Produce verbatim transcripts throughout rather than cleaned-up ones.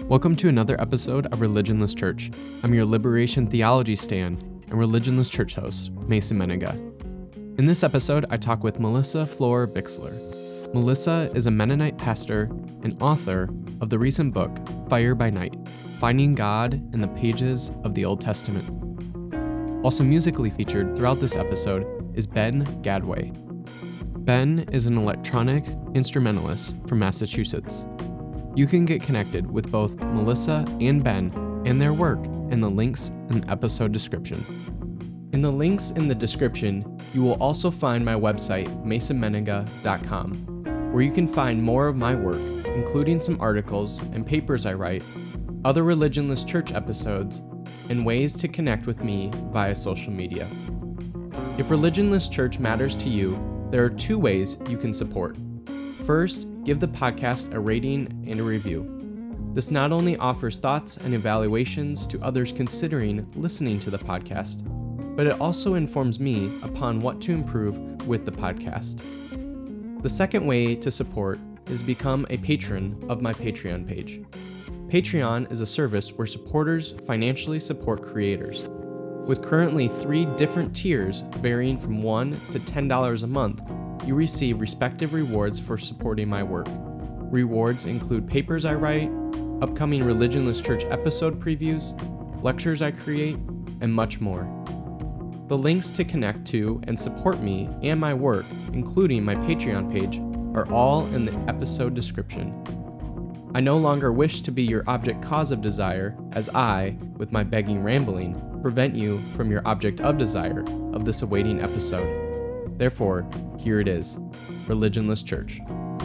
Welcome to another episode of Religionless Church. I'm your Liberation Theology Stan and Religionless Church host, Mason Menega. In this episode, I talk with Melissa Flohr Bixler. Melissa is a Mennonite pastor and author of the recent book, Fire by Night, Finding God in the Pages of the Old Testament. Also musically featured throughout this episode is Ben Gadway. Ben is an electronic instrumentalist from Massachusetts. You can get connected with both Melissa and Ben and their work in the links in the episode description. In the links in the description, you will also find my website, mason menega dot com, where you can find more of my work, including some articles and papers I write, other Religionless Church episodes, and ways to connect with me via social media. If Religionless Church matters to you, there are two ways you can support. First, give the podcast a rating and a review. This not only offers thoughts and evaluations to others considering listening to the podcast, but it also informs me upon what to improve with the podcast. The second way to support is become a patron of my Patreon page. Patreon is a service where supporters financially support creators. With currently three different tiers varying from one dollars to ten dollars a month, you receive respective rewards for supporting my work. Rewards include papers I write, upcoming Religionless Church episode previews, lectures I create, and much more. The links to connect to and support me and my work, including my Patreon page, are all in the episode description. I no longer wish to be your object cause of desire, as I, with my begging rambling, prevent you from your object of desire of this awaiting episode. Therefore, here it is, Religionless Church.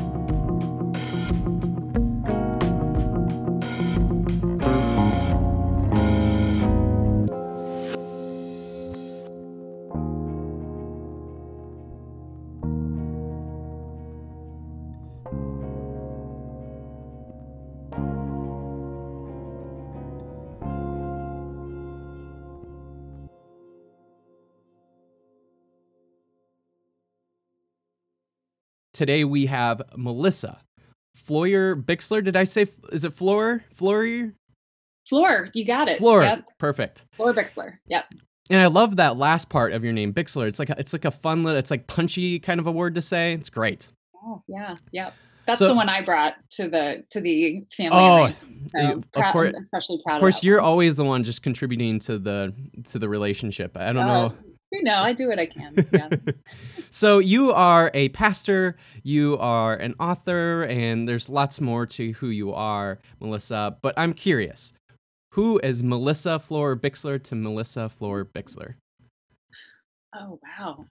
Today we have Melissa Flohr Bixler. Did I say, is it Flohr? Flohr? Flohr, you got it. Flohr, yep. Perfect. Flohr Bixler, yep. And I love that last part of your name, Bixler. It's like a, it's like a fun little, it's like punchy kind of a word to say. It's great. Oh yeah, yep. That's so, the one I brought to the to the family. Oh, so of proud, course. I'm especially proud. Of course, of you're one. always the one just contributing to the to the relationship. I don't uh, know. You know, I do what I can. Yeah. So you are a pastor, you are an author, and there's lots more to who you are, Melissa. But I'm curious, who is Melissa Flohr Bixler to Melissa Flohr Bixler? Oh wow.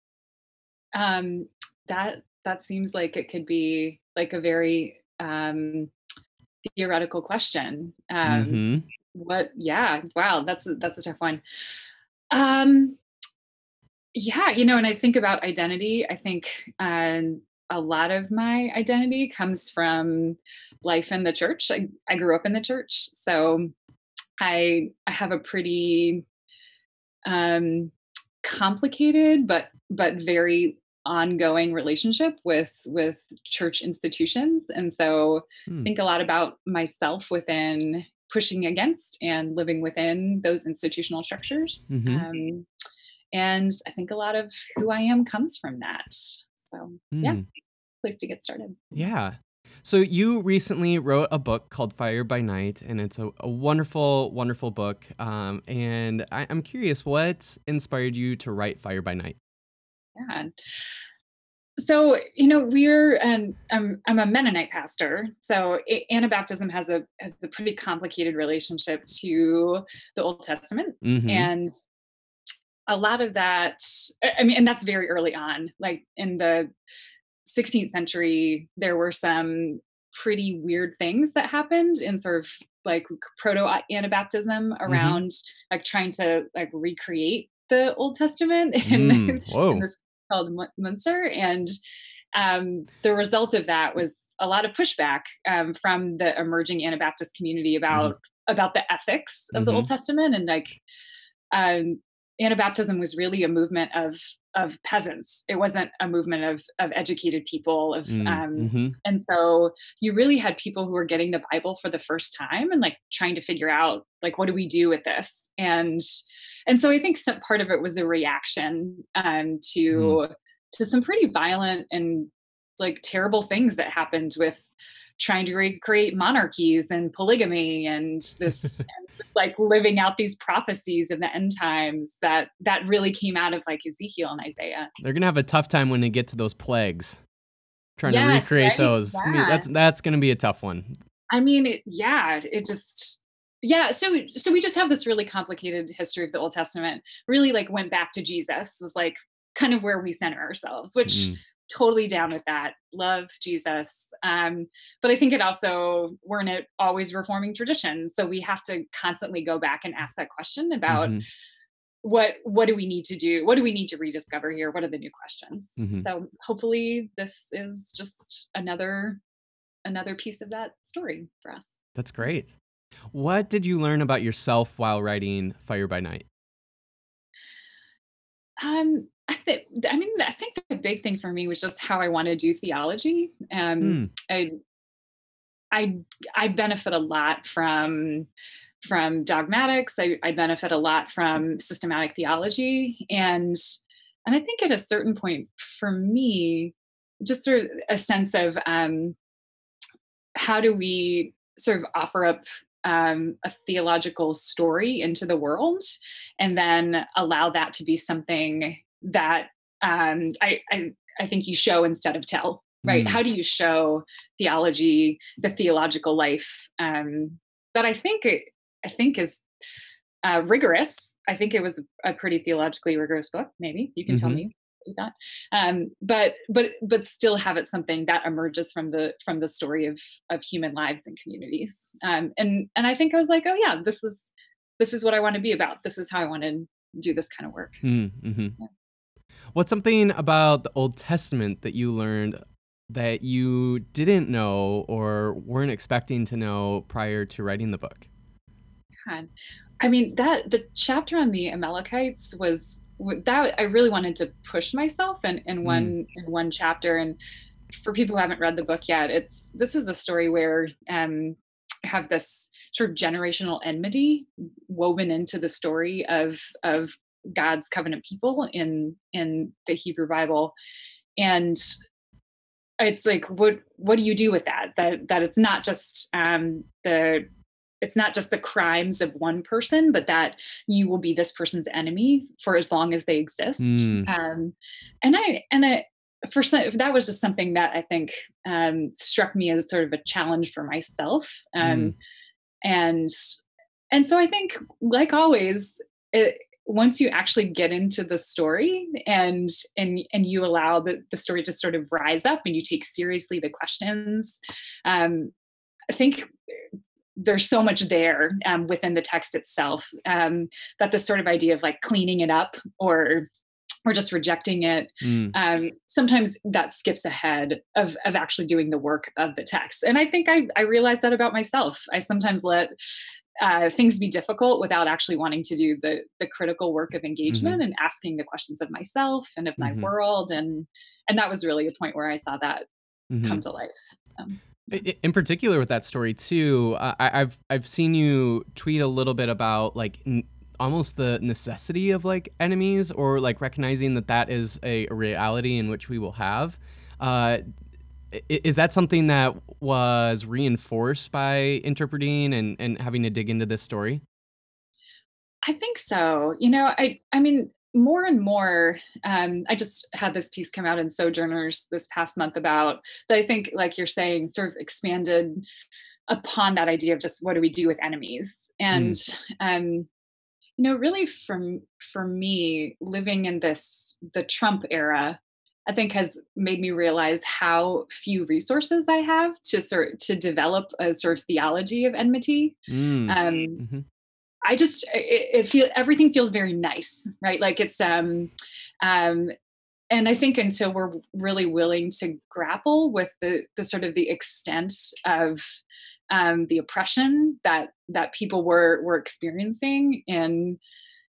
Um, that that seems like it could be like a very um, theoretical question. Um, mm-hmm. What? Yeah. Wow. That's a, that's a tough one. Um. Yeah, you know, and I think about identity, I think um, a lot of my identity comes from life in the church. I, I grew up in the church, so I, I have a pretty um, complicated but but very ongoing relationship with with church institutions, and so hmm. I think a lot about myself within pushing against and living within those institutional structures. Mm-hmm. Um, And I think a lot of who I am comes from that. So mm. yeah, place to get started. Yeah. So you recently wrote a book called Fire by Night, and it's a, a wonderful, wonderful book. Um, and I, I'm curious, what inspired you to write Fire by Night? Yeah. So, you know, we're, um, I'm, I'm a Mennonite pastor. So Anabaptism has a, has a pretty complicated relationship to the Old Testament. Mm-hmm. And a lot of that, I mean, and that's very early on, like in the sixteenth century, there were some pretty weird things that happened in sort of like proto-Anabaptism around mm-hmm. like trying to like recreate the Old Testament in, mm, in this called Munster. And um, the result of that was a lot of pushback um, from the emerging Anabaptist community about, mm-hmm. about the ethics of mm-hmm. the Old Testament. And like, um, Anabaptism was really a movement of of peasants. It wasn't a movement of of educated people. Of Mm, um, mm-hmm. and so you really had people who were getting the Bible for the first time and like trying to figure out like what do we do with this? And and so I think some part of it was a reaction um, Mm. to to some pretty violent and like terrible things that happened with trying to recreate monarchies and polygamy and this like living out these prophecies of the end times that that really came out of like Ezekiel and Isaiah. They're gonna have a tough time when they get to those plagues, trying to Yes, recreate right? those. I mean, Yeah. that's that's gonna be a tough one. I mean, it, yeah, it just yeah, so so we just have this really complicated history of the Old Testament. Really like went back to Jesus was like kind of where we center ourselves, which Mm, totally down with that. Love Jesus. Um, but I think it also we're in an always reforming tradition. So we have to constantly go back and ask that question about mm-hmm, what what do we need to do? What do we need to rediscover here? What are the new questions? mm-hmm. So hopefully this is just another another piece of that story for us. That's great. What did you learn about yourself while writing Fire by Night? Um, I think I mean I think the big thing for me was just how I want to do theology. Um, Mm, I I I benefit a lot from from dogmatics. I, I benefit a lot from systematic theology, and and I think at a certain point for me, just sort of a sense of um, how do we sort of offer up um, a theological story into the world, and then allow that to be something that um, I, I I think you show instead of tell. Right? mm, How do you show theology, the theological life um, that I think it, I think is uh, rigorous. I think it was a pretty theologically rigorous book. Maybe you can tell mm-hmm. me that, um, but but but still have it something that emerges from the from the story of of human lives and communities. Um, and and I think I was like, oh yeah, this is this is what I want to be about. This is how I want to do this kind of work. Mm-hmm. Yeah. What's something about the Old Testament that you learned that you didn't know or weren't expecting to know prior to writing the book? God. I mean that the chapter on the Amalekites was that I really wanted to push myself in, in Mm, one in one chapter. And for people who haven't read the book yet, it's this is the story where um I have this sort of generational enmity woven into the story of of God's covenant people in in the Hebrew Bible. And it's like what what do you do with that? That that it's not just um the it's not just the crimes of one person, but that you will be this person's enemy for as long as they exist. mm, Um, and I and I for some, that was just something that I think um, struck me as sort of a challenge for myself. mm, Um, and and so I think, like always, it, once you actually get into the story and and and you allow the, the story to sort of rise up and you take seriously the questions, um, I think there's so much there um, within the text itself um, that this sort of idea of like cleaning it up or or just rejecting it mm, um, sometimes that skips ahead of of actually doing the work of the text. And I think i i realized that about myself. I sometimes let uh, things be difficult without actually wanting to do the the critical work of mm-hmm, engagement and asking the questions of myself and of my mm-hmm, world. and and that was really a point where I saw that mm-hmm. come to life. um, I- I- In particular, with that story too, uh, I, I've I've seen you tweet a little bit about like n- almost the necessity of like enemies, or like recognizing that that is a, a reality in which we will have. Uh, i- is that something that was reinforced by interpreting and and having to dig into this story? I think so. You know, I I mean, more and more, um, I just had this piece come out in Sojourners this past month about that I think, like you're saying, sort of expanded upon that idea of just what do we do with enemies. And Mm, um, you know, really from for me, living in this the Trump era, I think has made me realize how few resources I have to sort to develop a sort of theology of enmity. mm, Um, mm-hmm, I just it, it feel everything feels very nice, right? Like it's um um and I think until we're really willing to grapple with the the sort of the extent of um the oppression that that people were were experiencing in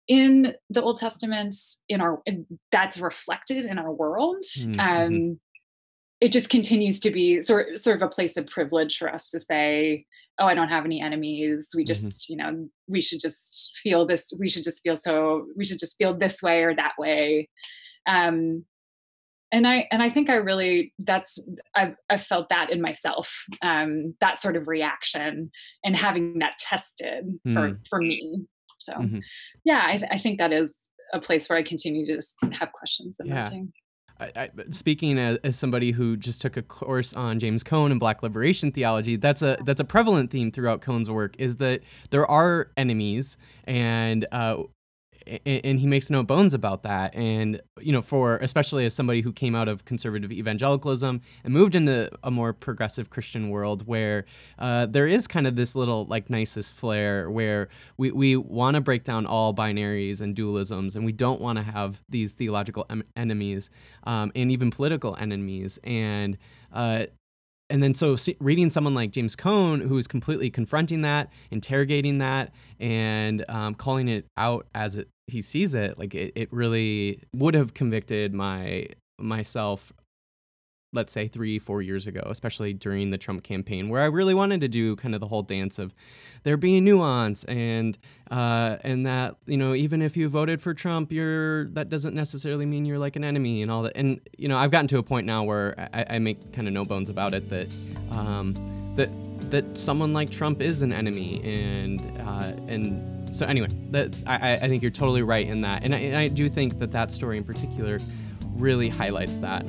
in the Old Testament, in our that's reflected in our world. Mm-hmm. Um, it just continues to be sort sort of a place of privilege for us to say, "Oh, I don't have any enemies. We Mm-hmm. just, you know, we should just feel this. We should just feel so. We should just feel this way or that way." Um, and I and I think I really that's I've I've felt that in myself, um, that sort of reaction and having that tested for for me. So, Mm-hmm. yeah, I, I think that is a place where I continue to just have questions Yeah. emerging. I, I, speaking as, as somebody who just took a course on James Cone and Black liberation theology, that's a that's a prevalent theme throughout Cone's work. Is that there are enemies, and uh, and, and he makes no bones about that. And you know, for especially as somebody who came out of conservative evangelicalism and moved into a more progressive Christian world, where uh, there is kind of this little like Nisus flair, where we we want to break down all binaries and dualisms, and we don't want to have these theological em- enemies um, and even political enemies. And uh, and then so see, reading someone like James Cone, who is completely confronting that, interrogating that, and um, calling it out as it, he sees it, like it, it really would have convicted my myself, let's say three, four years ago, especially during the Trump campaign, where I really wanted to do kind of the whole dance of there being nuance and uh, and that, you know, even if you voted for Trump, you're that doesn't necessarily mean you're like an enemy and all that. And you know, I've gotten to a point now where I, I make kind of no bones about it that um, that that someone like Trump is an enemy, and uh, and so anyway, that I, I think you're totally right in that, and I, and I do think that that story in particular really highlights that.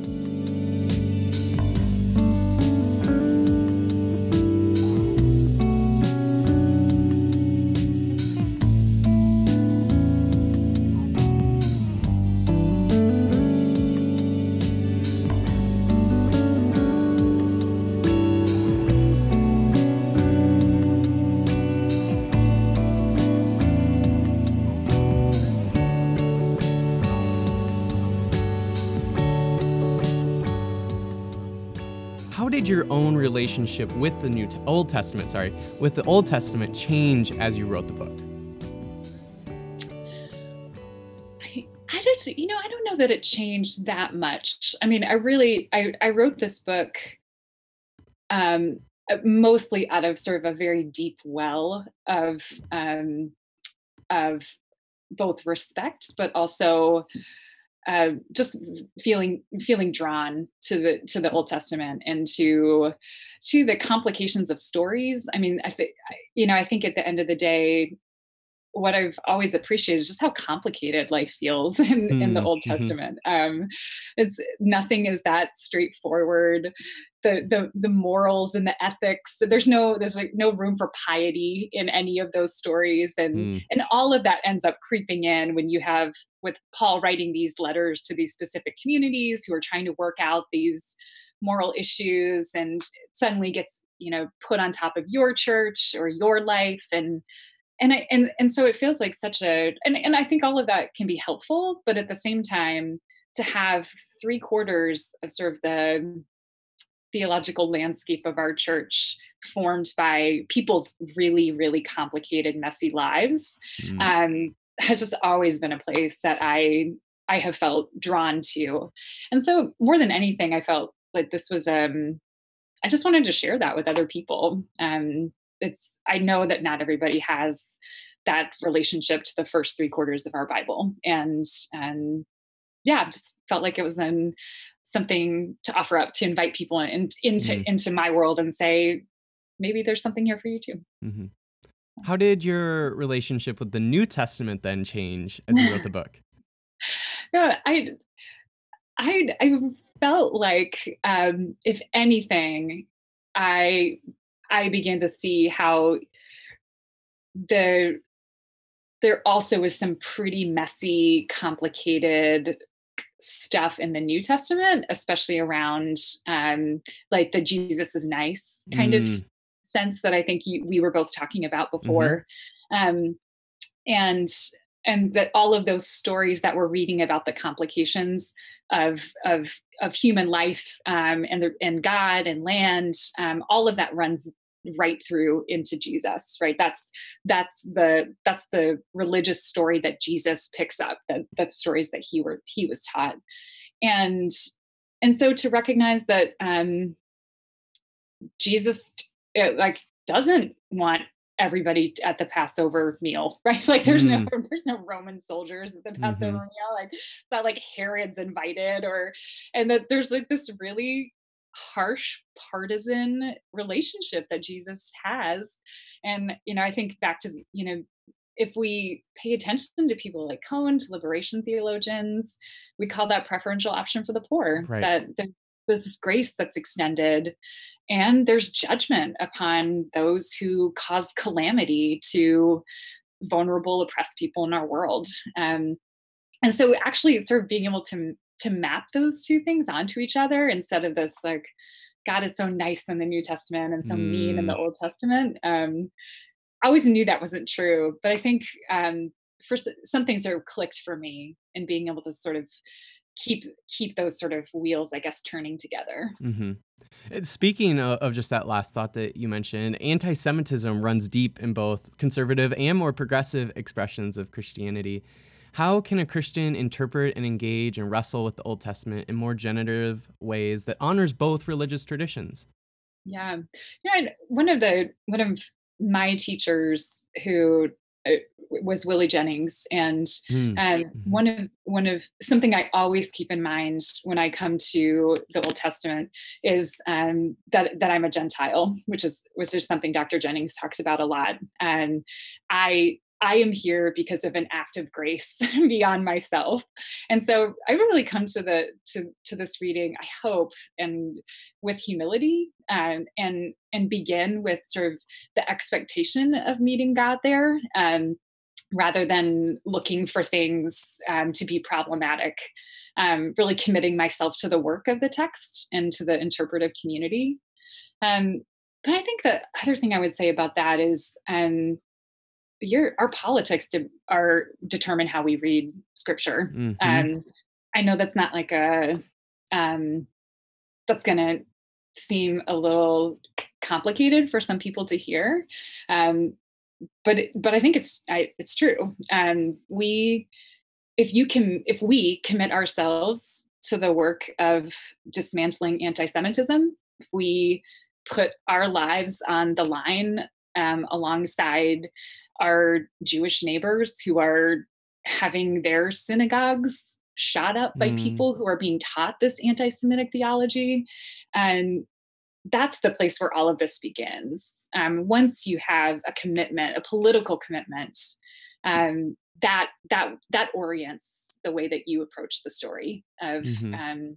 How did your own relationship with the New T- Old Testament, sorry, with the Old Testament change as you wrote the book? I, I don't, you know, I don't know that it changed that much. I mean, I really, I, I wrote this book um, uh, mostly out of sort of a very deep well of um, of both respect, but also uh, just feeling feeling drawn to the to the Old Testament and to to the complications of stories. I mean, I think you know, I think at the end of the day, what I've always appreciated is just how complicated life feels in in the Old Mm-hmm. Testament. Um, it's nothing is that straightforward. The the the morals and the ethics. There's no there's like no room for piety in any of those stories, and Mm, and all of that ends up creeping in when you have with Paul writing these letters to these specific communities who are trying to work out these moral issues, and it suddenly gets you know put on top of your church or your life and and I and and so it feels like such a and and I think all of that can be helpful, but at the same time, to have three quarters of sort of the theological landscape of our church formed by people's really, really complicated, messy lives, mm, um, has just always been a place that I I have felt drawn to. And so more than anything, I felt like this was um I just wanted to share that with other people. Um, it's I know that not everybody has that relationship to the first three quarters of our Bible, and and yeah, just felt like it was then something to offer up to invite people in, into mm, into my world and say maybe there's something here for you too. mm-hmm. How did your relationship with the New Testament then change as you wrote the book? Yeah, I I I felt like um, if anything, I I began to see how the there also was some pretty messy, complicated stuff in the New Testament, especially around um, like the Jesus is nice kind of Mm, sense that I think you, we were both talking about mm-hmm, before. Um, and and that all of those stories that we're reading about the complications of of of human life um, and the and God and land, um, all of that runs right through into Jesus, right? That's that's the that's the religious story that Jesus picks up, that that stories that he were he was taught. And and so to recognize that um Jesus uh, like doesn't want everybody at the Passover meal, right? Like there's no Mm, there's no Roman soldiers at the Passover hmm. meal. Like it's not like Herod's invited, or and that there's like this really harsh partisan relationship that Jesus has. And you know, I think back to, you know, if we pay attention to people like Cohen, to liberation theologians, we call that preferential option for the poor, Right. that there- there's this grace that's extended, and there's judgment upon those who cause calamity to vulnerable, oppressed people in our world. Um, and so actually it's sort of being able to to map those two things onto each other, instead of this like God is so nice in the New Testament and so mean in Mm, the Old Testament. Um, I always knew that wasn't true, but I think um, first some things are clicked for me in being able to sort of keep keep those sort of wheels, I guess, turning together. hmm. Speaking of, of just that last thought that you mentioned, anti Semitism runs deep in both conservative and more progressive expressions of Christianity. How can a Christian interpret and engage and wrestle with the Old Testament in more generative ways that honors both religious traditions? Yeah, yeah. And one of the one of my teachers who uh, was Willie Jennings, and Mm, um, hmm. one of one of something I always keep in mind when I come to the Old Testament is um, that that I'm a Gentile, which is which is something Doctor Jennings talks about a lot. And I I am here because of an act of grace beyond myself. And so I really come to the to to this reading, I hope, and with humility, um, and and begin with sort of the expectation of meeting God there, um, rather than looking for things um, to be problematic. Um, really committing myself to the work of the text and to the interpretive community. Um, but I think the other thing I would say about that is um, your our politics de- are determine how we read scripture. Hmm. Um, I know that's not like a um, that's going to seem a little complicated for some people to hear, um, but it- but I think it's I, it's true. Um, we if you can if we commit ourselves to the work of dismantling anti-Semitism, if we put our lives on the line um, alongside our Jewish neighbors who are having their synagogues shot up by Mm, people who are being taught this anti-Semitic theology, and that's the place where all of this begins. Um, once you have a commitment, a political commitment, um, that that that orients the way that you approach the story of hmm. um,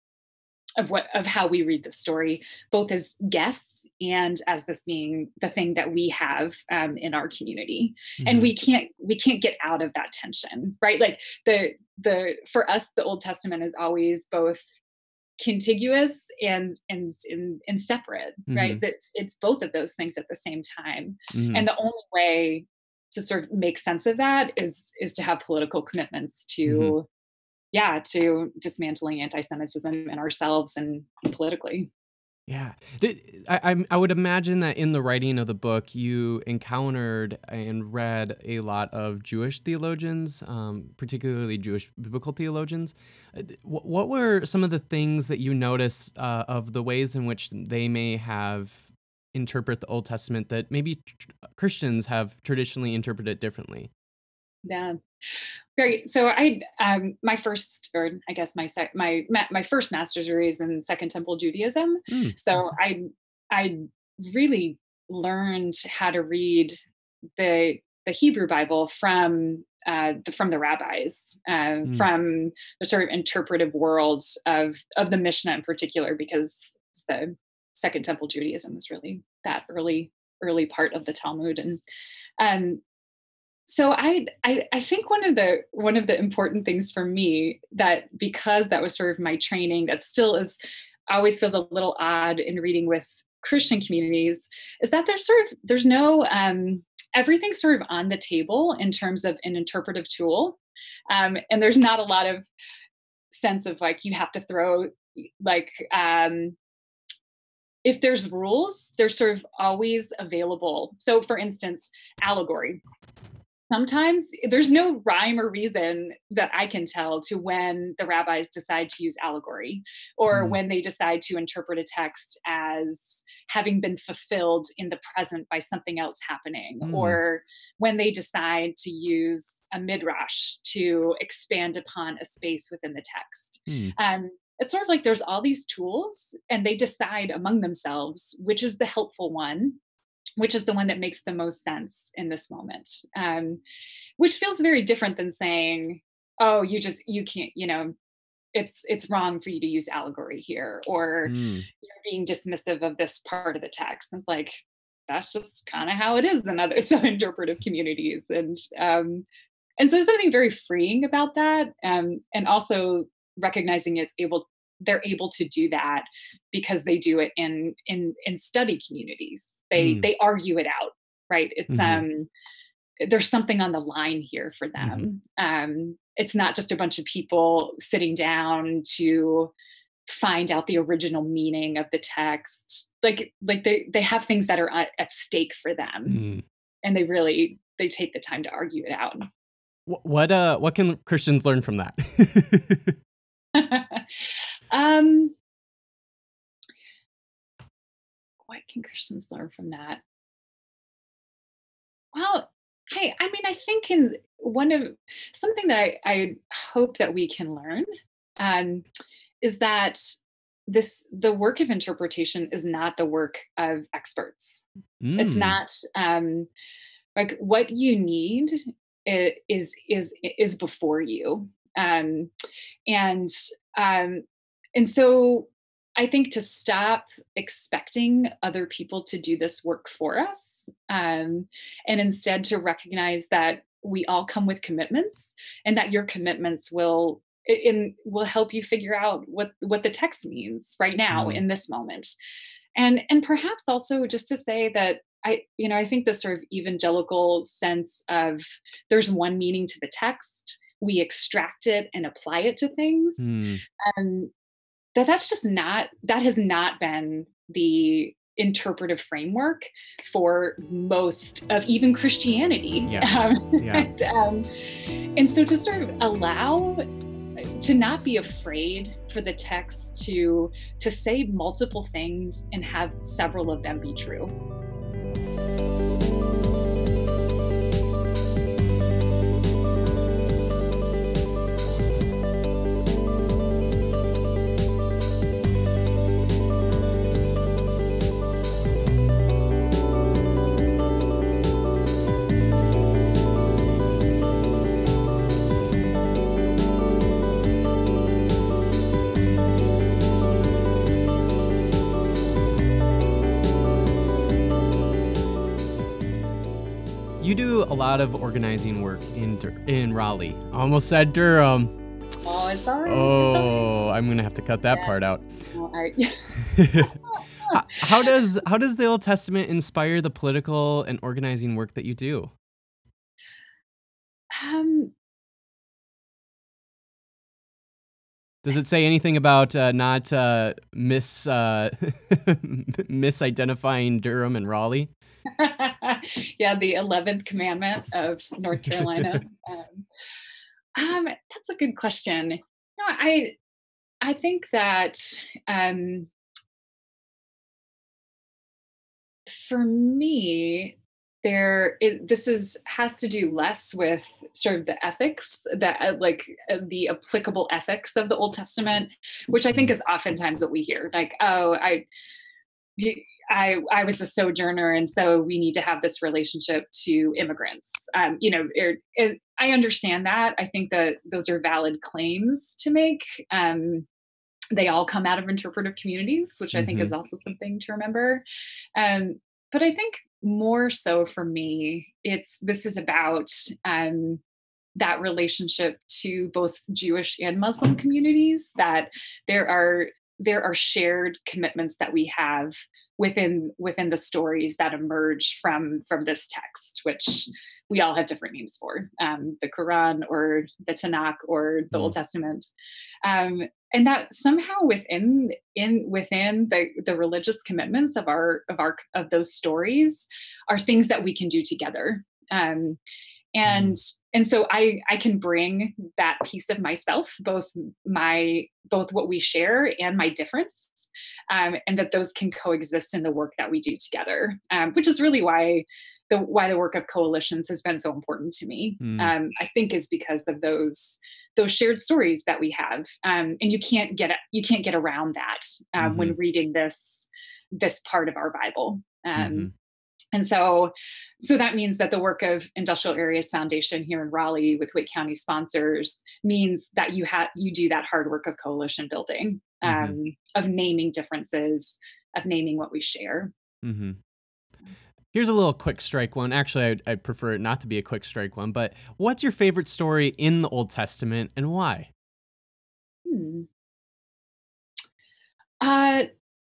of what of how we read the story, both as guests and as this being the thing that we have um, in our community. And Hmm. we can't we can't get out of that tension, right? Like the the for us, the Old Testament is always both contiguous and and and, and separate, right? Hmm. That's it's both of those things at the same time. Hmm. And the only way to sort of make sense of that is is to have political commitments Hmm. to, yeah, to dismantling anti-Semitism in ourselves and politically. Yeah. Did, I, I'm- I would imagine that in the writing of the book, you encountered and read a lot of Jewish theologians, um, particularly Jewish biblical theologians. Uh, d- wh- What were some of the things that you noticed uh, of the ways in which they may have interpret the Old Testament that maybe tr- Christians have traditionally interpreted differently? Yeah. Great. So I, um, my first, or I guess my sec, my ma- my first master's degree is in Second Temple Judaism. Mm, So okay. I I really learned how to read the the Hebrew Bible from uh, the, from the rabbis, uh, Mm, from the sort of interpretive worlds of of the Mishnah in particular, because the Second Temple Judaism is really that early early part of the Talmud. And um, so I, I I think one of the one of the important things for me, that because that was sort of my training, that still is always feels a little odd in reading with Christian communities, is that there's sort of there's no um, everything's sort of on the table in terms of an interpretive tool, um, and there's not a lot of sense of like you have to throw like um, if there's rules, they're sort of always available. So for instance, allegory. Sometimes there's no rhyme or reason that I can tell to when the rabbis decide to use allegory, or Mm, when they decide to interpret a text as having been fulfilled in the present by something else happening, mm, or when they decide to use a midrash to expand upon a space within the text. mm, Um, it's sort of like there's all these tools, and they decide among themselves which is the helpful one, which is the one that makes the most sense in this moment. Um, which feels very different than saying, "Oh, you just you can't, you know, it's it's wrong for you to use allegory here," or mm, you're being dismissive of this part of the text. And it's like that's just kind of how it is in other some interpretive communities, and um, and so there's something very freeing about that, um, and also recognizing it's able they're able to do that because they do it in in in study communities. They mm, they argue it out, right? It's mhm, um there's something on the line here for mhm. them. Um, it's not just a bunch of people sitting down to find out the original meaning of the text. Like like they they have things that are at, at stake for them, Mm. and they really they take the time to argue it out. Wh- What uh what can Christians learn from that? um, what can Christians learn from that? Well, I I mean, I think in one of something that I, I hope that we can learn, um, is that this the work of interpretation is not the work of experts. It's Mm, not um, like what you need i- is is is before you, um, and um, and so I think to stop expecting other people to do this work for us, um, and instead to recognize that we all come with commitments, and that your commitments will in will help you figure out what what the text means right now mm, in this moment. And and perhaps also just to say that I you know I think this sort of evangelical sense of there's one meaning to the text, we extract it and apply it to things, mm. um, that that's just not that has not been the interpretive framework for most of even Christianity. Yeah. Um, Yeah. and, um, and so to sort of allow to not be afraid for the text to to say multiple things and have several of them be true. You do a lot of organizing work in Dur- in Raleigh. I almost said Durham. Oh, it's all right. It's all right. Oh, I'm gonna have to cut that Yes. part out. No, I, how, how does how does the Old Testament inspire the political and organizing work that you do? um, Does it say anything about uh, not uh, mis uh, misidentifying Durham and Raleigh? yeah, the eleventh commandment of North Carolina. Um, um, that's a good question. No, I I think that um, for me, there it, this is has to do less with sort of the ethics that uh, like uh, the applicable ethics of the Old Testament, which I think Mm, is oftentimes what we hear. Like, oh, I y- I I was a sojourner, and so we need to have this relationship to immigrants. Um, you know, it, it, I understand that. I think that those are valid claims to make. Um, they all come out of interpretive communities, which I think is mhm, also something to remember. Um, but I think more so for me, it's this is about um, that relationship to both Jewish and Muslim communities. That there are there are shared commitments that we have within within the stories that emerge from from this text, which we all have different names for, um, the Quran or the Tanakh or the mm, Old Testament. Um, and that somehow within in within the the religious commitments of our of our of those stories are things that we can do together. Um, and Mm, and so I I can bring that piece of myself, both my both what we share and my difference, um, and that those can coexist in the work that we do together, um, which is really why the why the work of coalitions has been so important to me. mm, Um, I think is because of those those shared stories that we have, um, and you can't get you can't get around that um, mm-hmm, when reading this this part of our Bible. mm-hmm, Um, and so, so that means that the work of Industrial Areas Foundation here in Raleigh with Wake County sponsors means that you have you do that hard work of coalition building, mm-hmm, um, of naming differences, of naming what we share. mm-hmm. Here's a little quick strike one. Actually, I'd, I'd prefer it not to be a quick strike one, but what's your favorite story in the Old Testament and why? Hmm. Uh,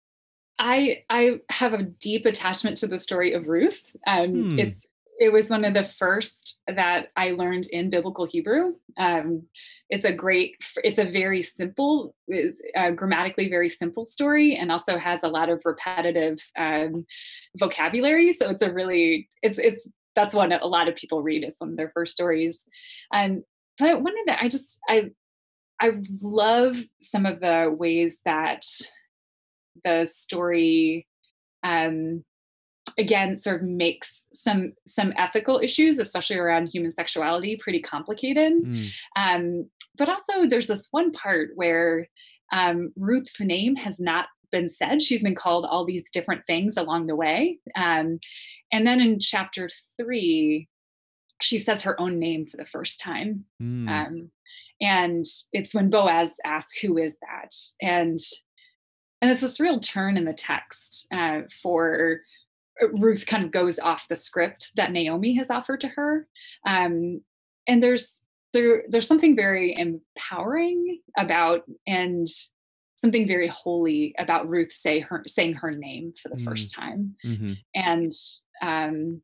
I I have a deep attachment to the story of Ruth. Um, Hmm. it's it was one of the first that I learned in biblical Hebrew. Um, it's a great, it's a very simple, it's uh, grammatically very simple story, and also has a lot of repetitive um, vocabulary. So it's a really, it's it's that's one a lot of people read as one of their first stories. And but one of the, I just I I love some of the ways that the story um, again sort of makes some some ethical issues, especially around human sexuality, pretty complicated. Mm, Um, but also, there's this one part where um, Ruth's name has not been said. She's been called all these different things along the way. Um, and then in chapter three, she says her own name for the first time. mm, Um, and it's when Boaz asks, "Who is that?" And and it's this real turn in the text uh, for uh, Ruth kind of goes off the script that Naomi has offered to her. Um, and there's there there's something very empowering about and something very holy about Ruth say her saying her name for the mm, first time. mm-hmm, And um,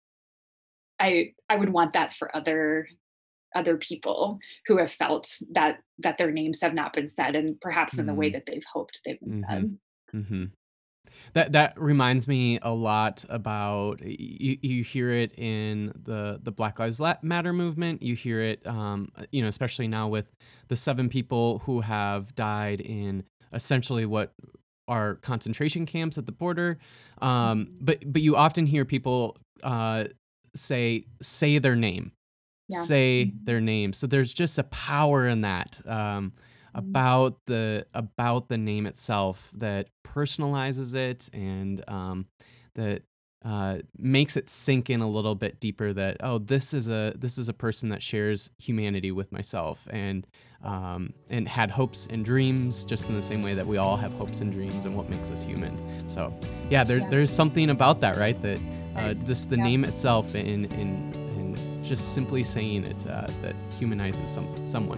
I I would want that for other other people who have felt that that their names have not been said and perhaps in the way mm, that they've hoped they've been mm-hmm, said. mm-hmm. That that reminds me a lot about you, you hear it in the the Black Lives La- Matter movement. You hear it, um, you know, especially now with the seven people who have died in essentially what are concentration camps at the border. Um, Mhm. but but you often hear people uh, say say their name, Yeah. say Mhm. their name. So there's just a power in that, um, Mhm. about the about the name itself that personalizes it and um, that uh, makes it sink in a little bit deeper. That oh, this is a this is a person that shares humanity with myself and um, and had hopes and dreams just in the same way that we all have hopes and dreams and what makes us human. So yeah, there Yeah. there's something about that, right? That uh, Right. this the Yeah. name itself in in in just simply saying it uh, that humanizes some someone.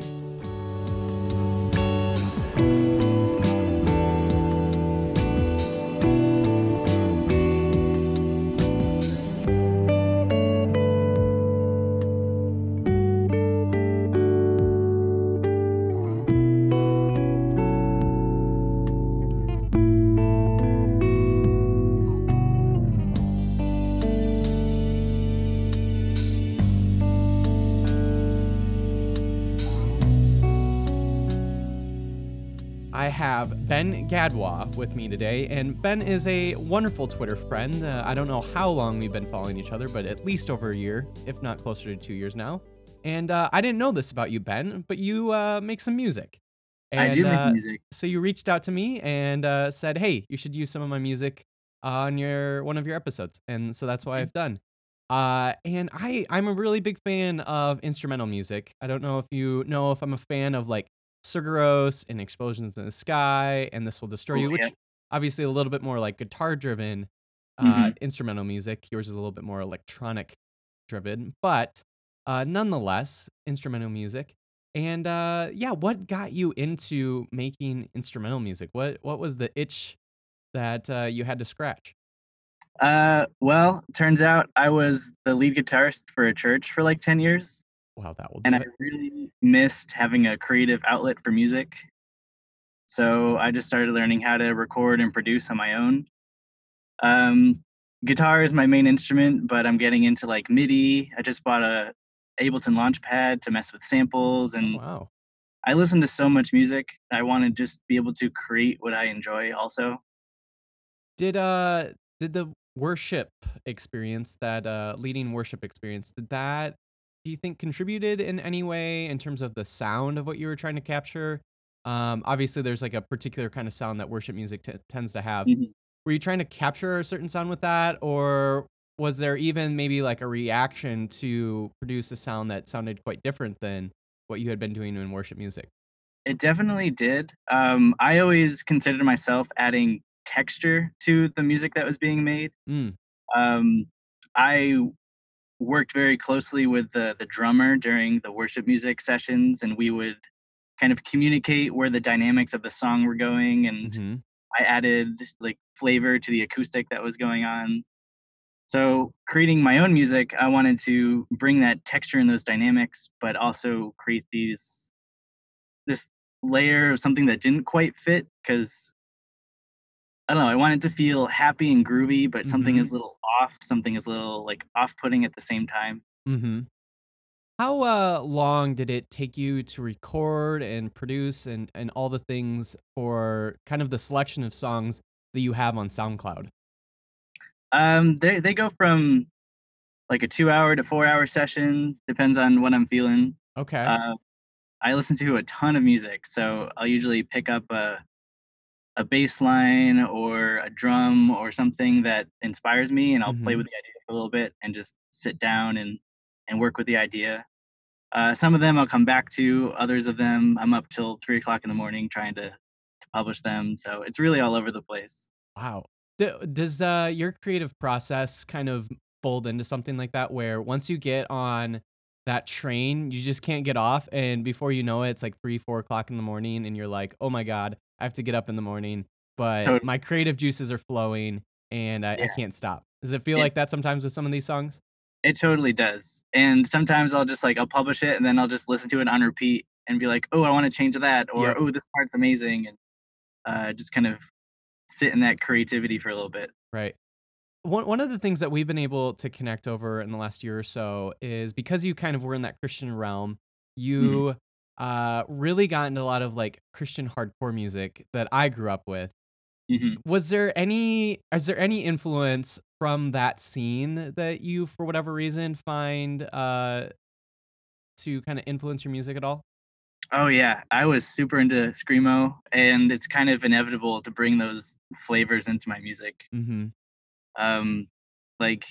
I have Ben Gadwa with me today, and Ben is a wonderful Twitter friend. Uh, I don't know how long we've been following each other, but at least over a year, if not closer to two years now. And uh, I didn't know this about you, Ben, but you uh, make some music. I And do make uh, music. so you reached out to me and uh, said, "Hey, you should use some of my music on your one of your episodes," and so that's what Mhm. I've done. Uh, and I I'm a really big fan of instrumental music. I don't know if you know if I'm a fan of like Surgeros and Explosions in the Sky and This Will Destroy Oh, You, yeah. which obviously a little bit more like guitar driven uh, Mhm. instrumental music. Yours is a little bit more electronic driven, but uh, nonetheless instrumental music. And uh, yeah, what got you into making instrumental music? What what was the itch that uh, you had to scratch? Uh, well, turns out I was the lead guitarist for a church for, like, ten years, Wow, that will and do I it. really missed having a creative outlet for music, So I just started learning how to record and produce on my own. Um, Guitar is my main instrument, but I'm getting into like MIDI. I just bought a Ableton Launchpad to mess with samples, Oh and wow. I listen to so much music. I want to just be able to create what I enjoy also. Did uh did the worship experience, that uh leading worship experience, did that, do you think, contributed in any way in terms of the sound of what you were trying to capture? Um obviously there's like a particular kind of sound that worship music t- tends to have. Mhm. Were you trying to capture a certain sound with that, or was there even maybe like a reaction to produce a sound that sounded quite different than what you had been doing in worship music? It definitely did. Um, I always considered myself adding texture to the music that was being made. Mm. Um, I worked very closely with the the drummer during the worship music sessions, and we would kind of communicate where the dynamics of the song were going, and Mhm. I added like flavor to the acoustic that was going on. So creating my own music, I wanted to bring that texture and those dynamics, but also create these this layer of something that didn't quite fit because I don't know, I wanted to feel happy and groovy, but something Mhm. is a little off, something is a little like off-putting at the same time. Mhm. How, uh, long did it take you to record and produce and and all the things for kind of the selection of songs that you have on SoundCloud? Um, they they go from like a two hour to four hour session, depends on what I'm feeling. Okay. Uh, I listen to a ton of music, so I'll usually pick up a a bass line or a drum or something that inspires me, and I'll play with Mhm. the idea for a little bit and just sit down and and work with the idea. Uh, some of them I'll come back to, others of them I'm up till three o'clock in the morning trying to to publish them, so it's really all over the place. Wow. D does, uh, your creative process kind of fold into something like that, where once you get on that train, you just can't get off, and before you know it, it's like three, four o'clock in the morning, and you're like, "Oh my god, I have to get up in the morning, but Totally. my creative juices are flowing, and I I Yeah. can't stop." Does it feel It like that sometimes with some of these songs? it totally does, and sometimes I'll just, like I'll publish it, and then I'll just listen to it on repeat and be like, "Oh, I wanna change that," or, Yep. "Oh, this part's amazing," and, uh, just kind of sit in that creativity for a little bit. Right. One one of the things that we've been able to connect over in the last year or so is because you kind of were in that Christian realm, Mhm, you, uh, really got into a lot of, like, Christian hardcore music that I grew up with. mhm. Was there any is there any influence from that scene that you, for whatever reason, find, uh, to kinda influence your music at all? Oh, yeah, I was super into screamo, and it's kind of inevitable to bring those flavors into my music. Mhm. Um, like,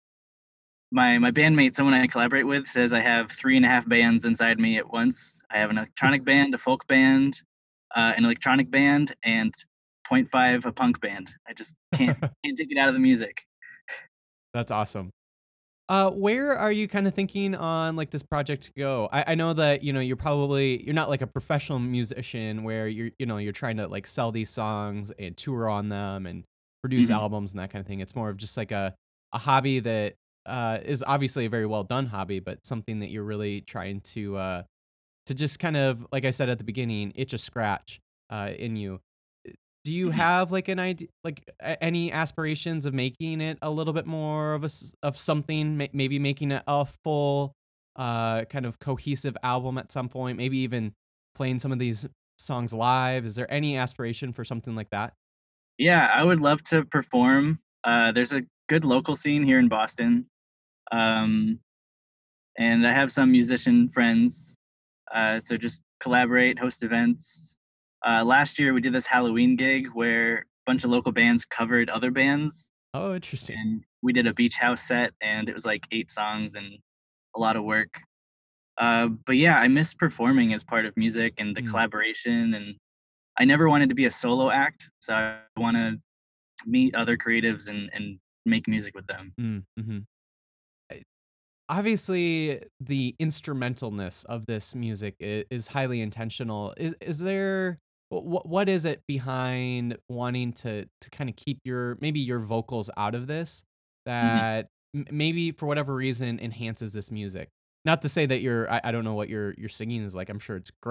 my my bandmate, someone I collaborate with, says I have three and a half bands inside me at once. I have an electronic band, a folk band, uh, an electronic band, and point five a punk band. I just can't can't take it out of the music. That's awesome. Uh, where are you kinda thinking on, like, this project to go? I I know that, you know, you're probably you're not like a professional musician where you're, you know, you're trying to, like, sell these songs and tour on them and produce Mhm, albums and that kinda thing. It's more of just like a a hobby that, uh, is obviously a very well done hobby, but something that you're really trying to, uh to just kind of, like I said at the beginning, itch a scratch, uh, in you. Uh, do you mhm. have, like, an idea, like, a any aspirations of making it a little bit more of a s of something, may maybe making it a full, uh, kind of cohesive album at some point, maybe even playing some of these songs live? Is there any aspiration for something like that? Yeah, I would love to perform. Uh, there's a good local scene here in Boston, um, and I have some musician friends, uh, so just collaborate, host events. Uh, last year, we did this Halloween gig where a bunch of local bands covered other bands, Oh, interesting. and we did a beach house set, and it was like eight songs and a lot of work. Uh, but yeah, I miss performing as part of music and the Mm, collaboration, and I never wanted to be a solo act, so I want to meet other creatives and and make music with them. mm, mhm. Eh, obviously, the instrumentalness of this music I is highly intentional. Is is there what what is it behind wanting to to kinda keep your, maybe your vocals out of this, Mhm. that m maybe for whatever reason enhances this music? Not to say that you're, I I don't know what your your singing is like, I'm sure it's great,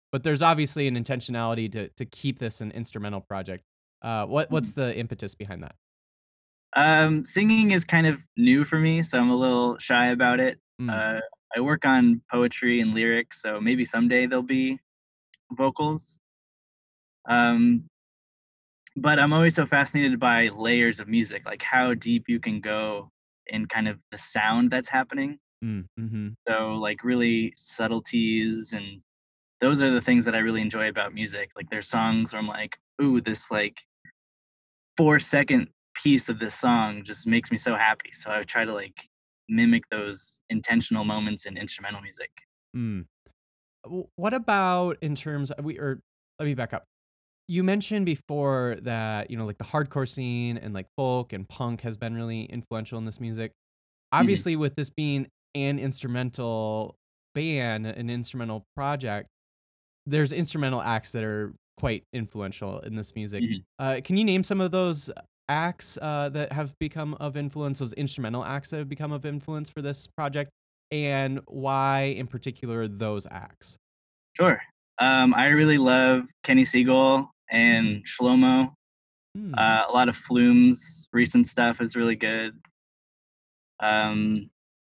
but there's obviously an intentionality to to keep this an instrumental project. Uh, what what's Mhm. the impetus behind that? Um, singing is kind of new for me, so I'm a little shy about it. Mm, Uh, I work on poetry and lyrics, so maybe someday there'll be vocals. Um, but I'm always so fascinated by layers of music, like how deep you can go in kind of the sound that's happening. mm, mhm. So, like, really subtleties, and those are the things that I really enjoy about music. Like, there's songs where I'm like, "Ooh, this, like, four-second piece of this song just makes me so happy." So I try to, like, mimic those intentional moments in instrumental music. Mm. W What about in terms we or let me back up. You mentioned before that, you know, like, the hardcore scene and, like, folk and punk has been really influential in this music. Mhm, Obviously, with this being an instrumental band, an instrumental project, there's instrumental acts that are quite influential in this music. mhm. Uh, can you name some of those acts, uh, that have become of influence, those instrumental acts that have become of influence for this project, and why in particular those acts? Sure. Um, I really love Kenny Segal Mm, and Shlomo. mm. Uh, a lot of Flume's recent stuff is really good. Um,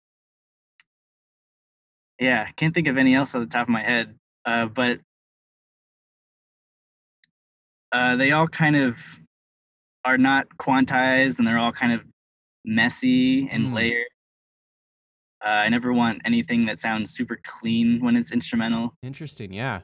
yeah, can't think of any else off the top of my head, uh, but, uh, they all kind of are not quantized, and they're all kind of messy and Mm, layered. Uh, I never want anything that sounds super clean when it's instrumental. interesting, yeah.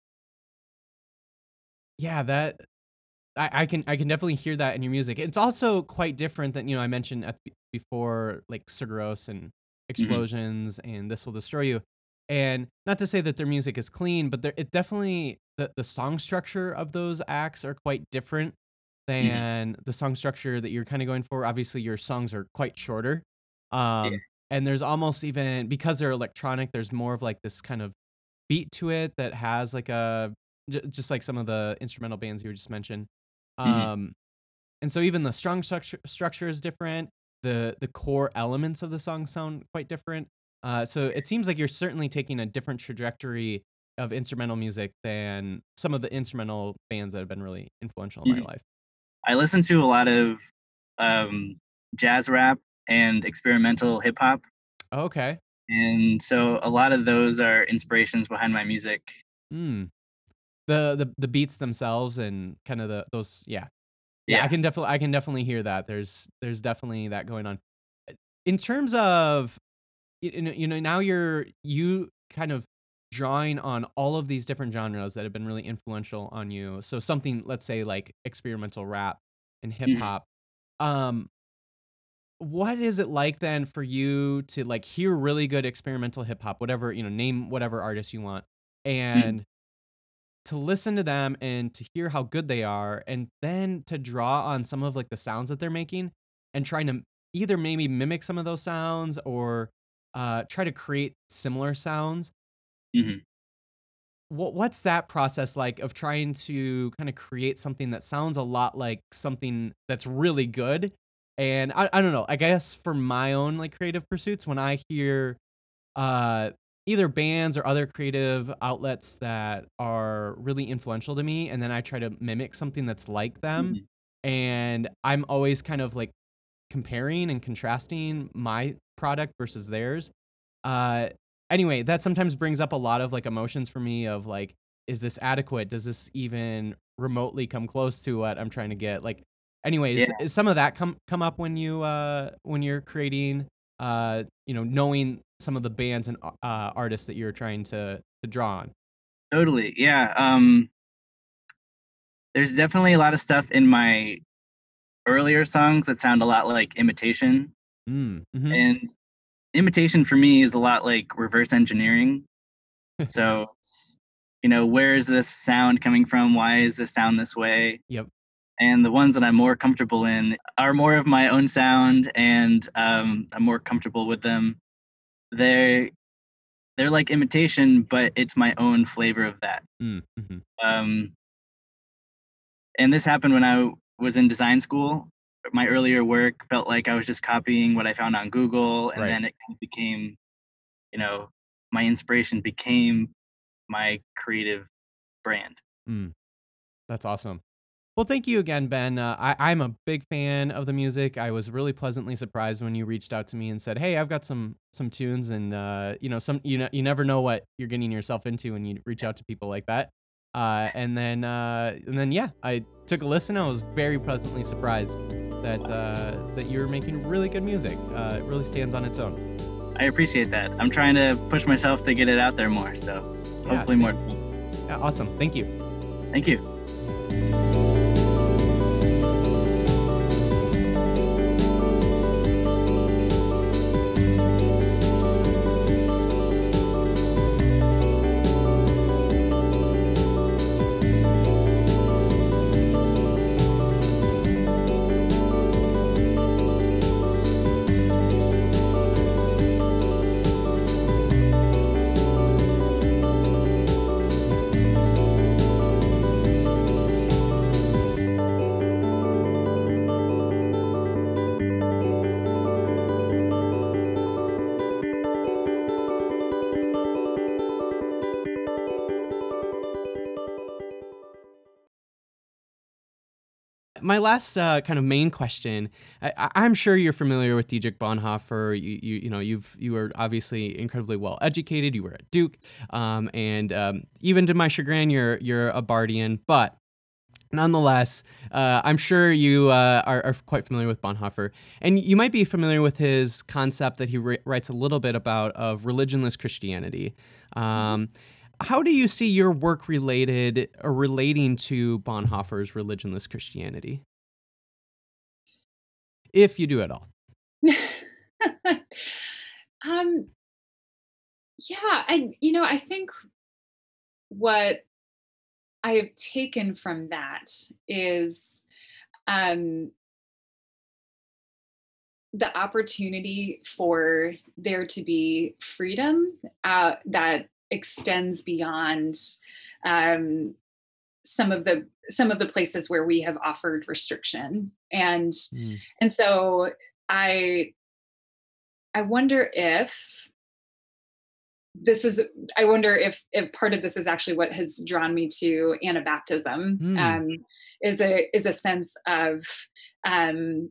Yeah, that I I can I can definitely hear that in your music. It's also quite different than, you know, I mentioned at the before, like, Sugaros and Mhm, Explosions and This Will Destroy You, and not to say that their music is clean, but there it definitely the the song structure of those acts are quite different mhm, than the song structure that you're kinda going for. Obviously, your songs are quite shorter, yeah, um, and there's almost even because they're electronic, there's more of, like, this kind of beat to it that has, like, a j just like some of the instrumental bands you just mentioned. mhm, Um, and so even the strong structure structure is different. The the core elements of the song sound quite different. Uh, so it seems like you're certainly taking a different trajectory of instrumental music than some of the instrumental bands that have been really influential in my mhm. life. I listen to a lot of, um, jazz rap and experimental hip hop, Okay. and so a lot of those are inspirations behind my music. Mm. The the the beats themselves and kind of the those yeah. Yeah, I Yeah. can definitely I can definitely hear that. There's there's definitely that going on. In terms of Y you know you know, now you're you kind of drawing on all of these different genres that have been really influential on you. So something, let's say, like experimental rap and hip Mhm, hop. Um, what is it like then for you to, like, hear really good experimental hip hop, whatever, you know, name whatever artist you want, mhm, and to listen to them and to hear how good they are, and then to draw on some of, like, the sounds that they're making and trying to either maybe mimic some of those sounds or, uh, try to create similar sounds. mhm, What what's that process like of trying to kinda create something that sounds a lot like something that's really good? And I I don't know, I guess for my own, like, creative pursuits, when I hear uh, either bands or other creative outlets that are really influential to me, and then I try to mimic something that's like them, mhm. and I'm always kind of, like, comparing and contrasting my product versus theirs. Uh, anyway, that sometimes brings up a lot of, like, emotions for me of, like, "Is this adequate? Does this even remotely come close to what I'm trying to get?" Like, Yeah, anyways, is some of that come come up when you, uh when you're creating, uh, you know, knowing some of the bands and a uh, artists that you're trying to to draw on? totally, yeah, um, there's definitely a lot of stuff in my earlier songs that sound a lot like imitation, Mm, mhm. and imitation for me is a lot like reverse engineering. So, it's, you know, where is this sound coming from? Why is this sound this way? Yep. And the ones that I'm more comfortable in are more of my own sound, and um, I'm more comfortable with them. They they're like imitation, but it's my own flavor of that. Mm, mhm. Um, and this happened when I w- was in design school. My earlier work felt like I was just copying what I found on Google, and Right. then it kind of became, you know, my inspiration became my creative brand. Mm, that's awesome. Well, thank you again, Ben. Uh, I, I'm a big fan of the music. I was really pleasantly surprised when you reached out to me and said, "Hey, I've got some some tunes," and uh, you know, some you know, you never know what you're getting yourself into when you reach out to people like that. Uh, and then uh, and then yeah, I took a listen. I was very pleasantly surprised that uh, that you're making really good music. Uh, it really stands on its own. I appreciate that. I'm trying to push myself to get it out there more. So Yeah, hopefully more. Yeah, awesome. Thank you. Thank you. My last uh, kind of main question. I, I- I'm sure you're familiar with Dietrich Bonhoeffer. You, you, you know, you've you were obviously incredibly well educated. You were at Duke, um, and um, even to my chagrin, you're you're a Bardian. But nonetheless, uh, I'm sure you uh, are, are quite familiar with Bonhoeffer, and you might be familiar with his concept that he ri- writes a little bit about of religionless Christianity. Um, how do you see your work related or relating to Bonhoeffer's religionless Christianity, if you do at all? um, yeah, I you know, I think what I have taken from that is um, the opportunity for there to be freedom uh, that extends beyond um, some of the some of the places where we have offered restriction, and Mm, and so I I wonder if this is I wonder if if part of this is actually what has drawn me to Anabaptism, mm, um, is a is a sense of um,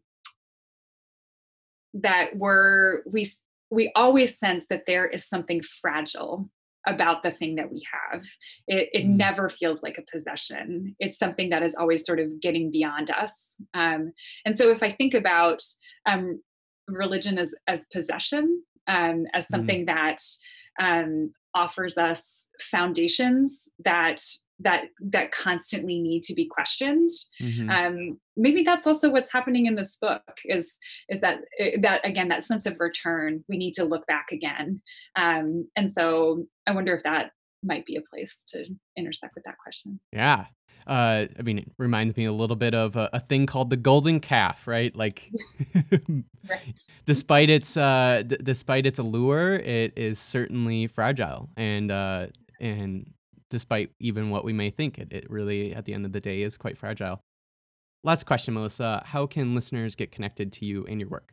that we're we s- we always sense that there is something fragile about the thing that we have. It, it mm, never feels like a possession. It's something that is always sort of getting beyond us. Um, and so if I think about um, religion as as possession, um, as mm, something that um, offers us foundations that that that constantly need to be questioned. mhm. Um, maybe that's also what's happening in this book. Is is that eh, that again, that sense of return? We need to look back again, um, and so I wonder if that might be a place to intersect with that question. Yeah. Uh, I mean, it reminds me a little bit of a, a thing called the golden calf, right? Like, Right. despite its uh, d- despite its allure, it is certainly fragile, and uh, and despite even what we may think, it it really at the end of the day is quite fragile. Last question, Melissa. How can listeners get connected to you and your work?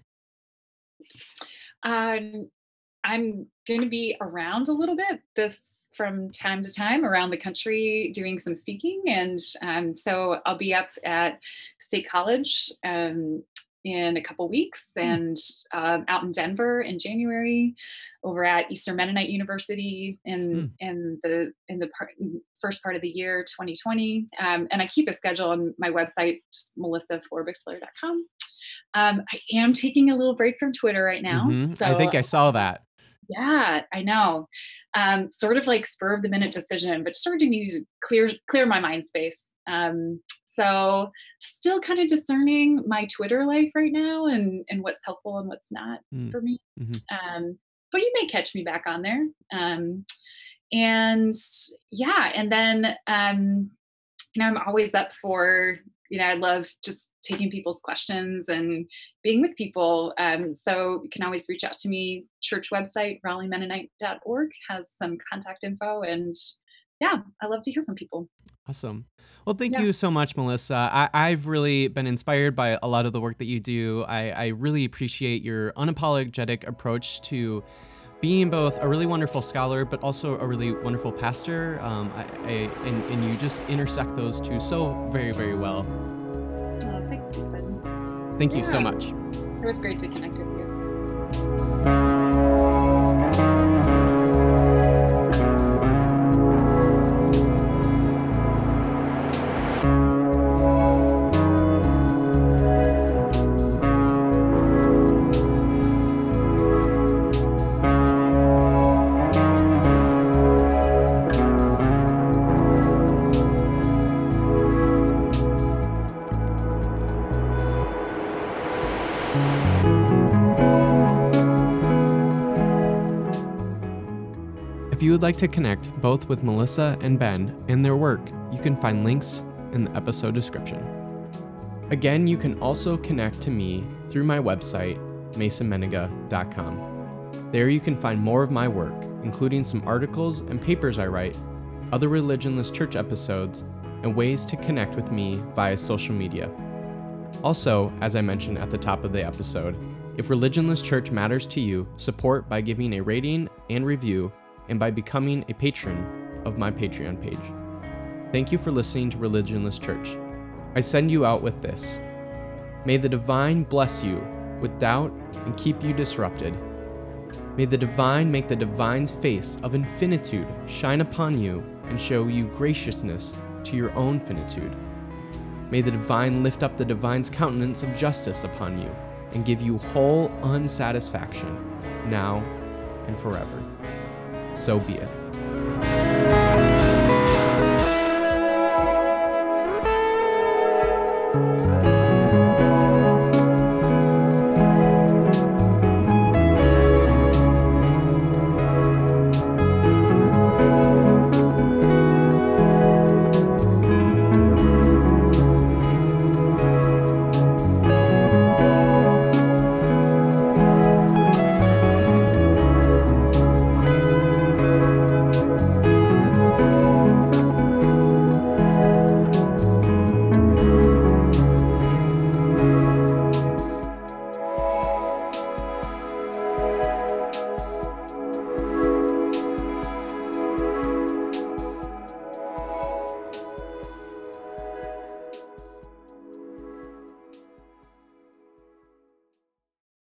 Um, I'm going to be around a little bit this from time to time around the country doing some speaking. And um, so I'll be up at State College um, in a couple weeks, Hmm. and um, out in Denver in January, over at Eastern Mennonite University in Hmm. in the in the part, first part of the year twenty twenty. Um, and I keep a schedule on my website, just melissa flor bixler dot com. Um, I am taking a little break from Twitter right now. Mm-hmm. I So think I saw that. yeah, I know. Um, sort of like spur of the minute decision, but sort of need to clear clear my mind space. Um, so still kind of discerning my Twitter life right now, and and what's helpful and what's not Mm, for me. mm-hmm. Um, but you may catch me back on there. Um, and yeah, and then um, you know, I'm always up for, you know, I love just taking people's questions and being with people. Um, so you can always reach out to me. Church website, raleigh mennonite dot org, has some contact info. And yeah, I love to hear from people. Awesome. Well, thank Yeah. you so much, Melissa. I, I've really been inspired by a lot of the work that you do. I, I really appreciate your unapologetic approach to being both a really wonderful scholar, but also a really wonderful pastor. Um, I, I, and, and you just intersect those two so very, very well. Oh, thanks, Ethan. Thank you Yeah. so much. It was great to connect with you. If you would like to connect both with Melissa and Ben and their work, you can find links in the episode description. Again, you can also connect to me through my website, mason menega dot com. There you can find more of my work, including some articles and papers I write, other Religionless Church episodes, and ways to connect with me via social media. Also, as I mentioned at the top of the episode, if Religionless Church matters to you, support by giving a rating and review and by becoming a patron of my Patreon page. Thank you for listening to Religionless Church. I send you out with this. May the divine bless you with doubt and keep you disrupted. May the divine make the divine's face of infinitude shine upon you and show you graciousness to your own finitude. May the divine lift up the divine's countenance of justice upon you and give you whole unsatisfaction now and forever. So be it.